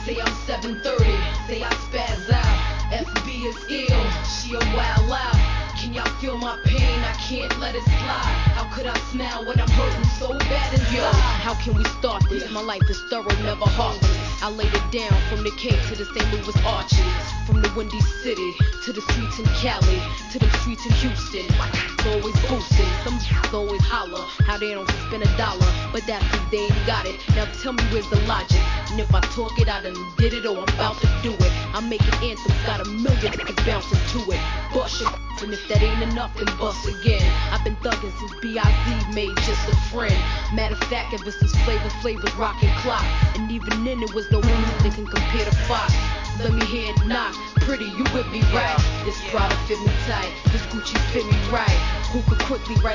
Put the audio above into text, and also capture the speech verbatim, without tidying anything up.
Say I'm seven thirty, say I spaz out. F B is ill, she a wild out. Can y'all feel my pain? I can't let it slide. How could I smile when I'm hurting so bad inside? Yo, how can we start this? My life is thorough, never heartless. I laid it down from the Cape to the Saint Louis Arches, from the Windy City to the streets in Cali, to the streets in Houston. It's always boosting, some always holler how they don't spend a dollar, but that's cause they ain't got it. Now tell me where's the logic? And if I talk it, I done did it or I'm about to do it. I'm making anthems, got a million niggas bouncing to it. Bust your and if that ain't enough, then bust again. I've been thugging since B I Z made Just a Friend. Matter of fact, ever since Flavor Flav was rockin' clock, and even then it was no music that can compare to Fox. Let me hear it knock, pretty, you with me, right? This Prada fit me tight, this Gucci fit me right. Who could quickly write